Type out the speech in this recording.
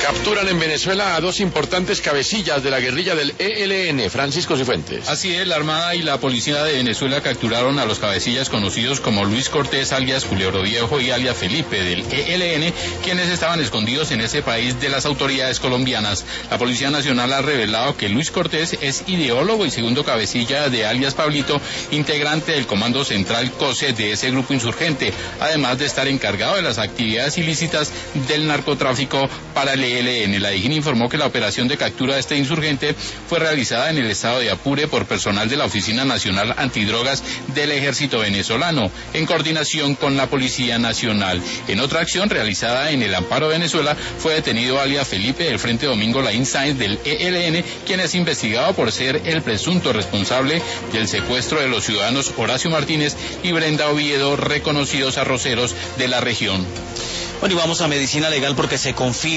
Capturan en Venezuela a dos importantes cabecillas de la guerrilla del ELN, Francisco Cifuentes. Así es, la Armada y la Policía de Venezuela capturaron a los cabecillas conocidos como Luis Cortés, alias Culebro Viejo, y alias Felipe, del ELN, quienes estaban escondidos en ese país de las autoridades colombianas. La Policía Nacional ha revelado que Luis Cortés es ideólogo y segundo cabecilla de alias Pablito, integrante del Comando Central COSE de ese grupo insurgente, además de estar encargado de las actividades ilícitas del narcotráfico para el ELN. La DIGIN informó que la operación de captura de este insurgente fue realizada en el estado de Apure por personal de la Oficina Nacional Antidrogas del Ejército Venezolano, en coordinación con la Policía Nacional. En otra acción realizada en el Amparo, Venezuela, fue detenido alias Felipe del Frente Domingo Laín Sáenz del ELN, quien es investigado por ser el presunto responsable del secuestro de los ciudadanos Horacio Martínez y Brenda Oviedo, reconocidos arroceros de la región. Bueno, y vamos a medicina legal porque se confía